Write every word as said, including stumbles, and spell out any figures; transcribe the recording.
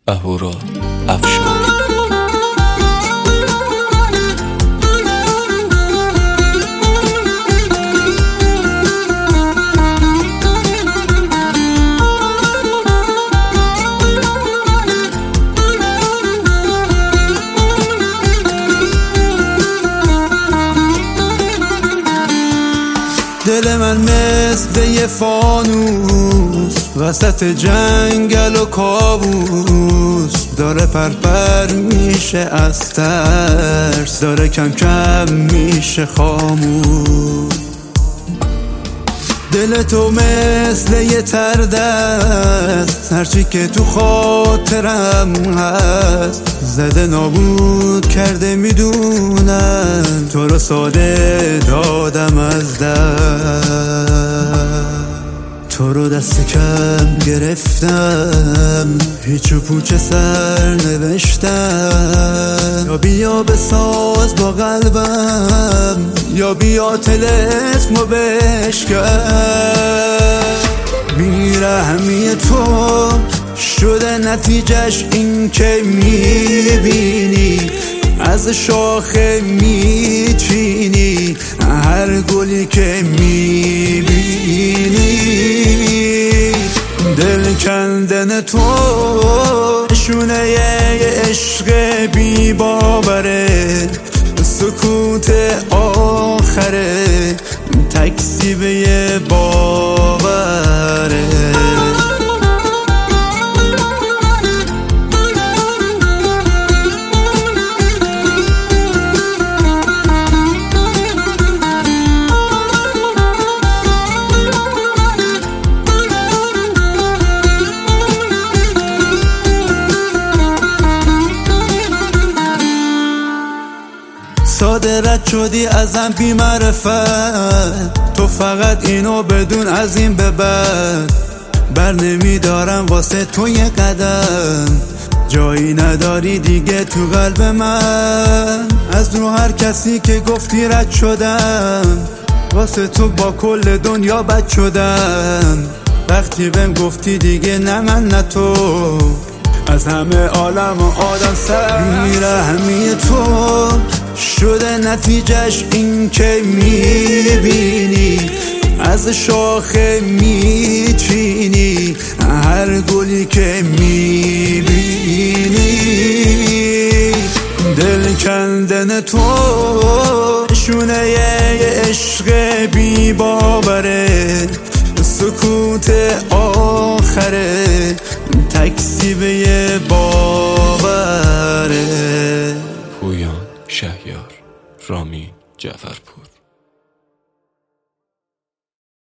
اهورا افشار. دل من مثل یه فانوس وسط جنگل و کابوس، داره پرپر میشه از ترس، داره کم کم میشه خاموش. دل تو مثل یه تردست، هرچی که تو خاطرم هست زده نابود کرده، میدونم تو رو ساده دادم از دست، تو رو دست کم گرفتم، هیچ و پوچ سر نوشتم. یا بیا بساز با قلبم، یا بیا طلسمو بشکن. بیرحمی تو شده نتیجهش این که میبینی از شاخه میچینی هر گلی که میبینی. دل کندن تو نشونه یه عشق بی باوره، سکوت آخره تکذیب یه باوره. ساده رد شدی ازم بی معرفت، تو فقط اینو بدون از این به بعد بر نمیدارم واسه تو یه قدم، جایی نداری دیگه تو قلب من. از رو هر کسی که گفتی رد شدم، واسه تو با کل دنیا بد شدم. وقتی بهم گفتی دیگه نه من نه تو، از همه عالم و آدم سر. بیرحمی تو شده نتیجهش این که میبینی از شاخه میچینی هر گلی که میبینی. دل کندن تو نشونه یه عشق بی باوره، سکوت آخره تکذیب یه باوره. پویان شهیار، رامین جعفرپور.